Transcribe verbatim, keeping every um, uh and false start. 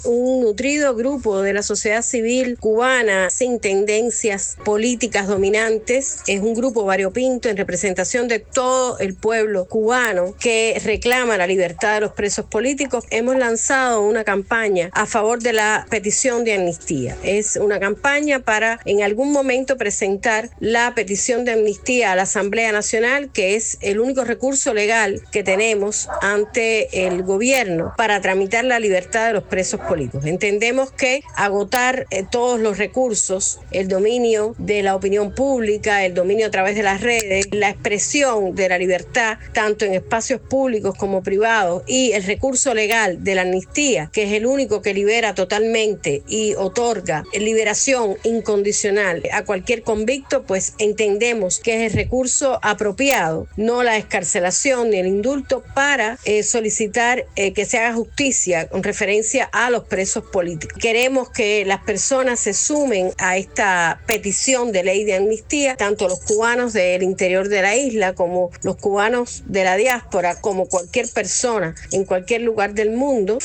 Un nutrido grupo de la sociedad civil cubana sin tendencias políticas dominantes, es un grupo variopinto en representación de todo el pueblo cubano que reclama la libertad de los presos políticos. Hemos lanzado una campaña a favor de la petición de amnistía. Es una campaña para en algún momento presentar la petición de amnistía a la Asamblea Nacional, que es el único recurso legal que tenemos ante el gobierno para tramitar la libertad de los presos políticos. Entendemos que agotar eh, todos los recursos, el dominio de la opinión pública, el dominio a través de las redes, la expresión de la libertad, tanto en espacios públicos como privados, y el recurso legal de la amnistía, que es el único que libera totalmente y otorga liberación incondicional a cualquier convicto, pues entendemos que es el recurso apropiado, no la excarcelación ni el indulto, para eh, solicitar eh, que se haga justicia con referencia a los presos políticos. Queremos que las personas se sumen a esta petición de ley de amnistía, tanto los cubanos del interior de la isla como los cubanos de la diáspora, como cualquier persona en cualquier lugar del mundo.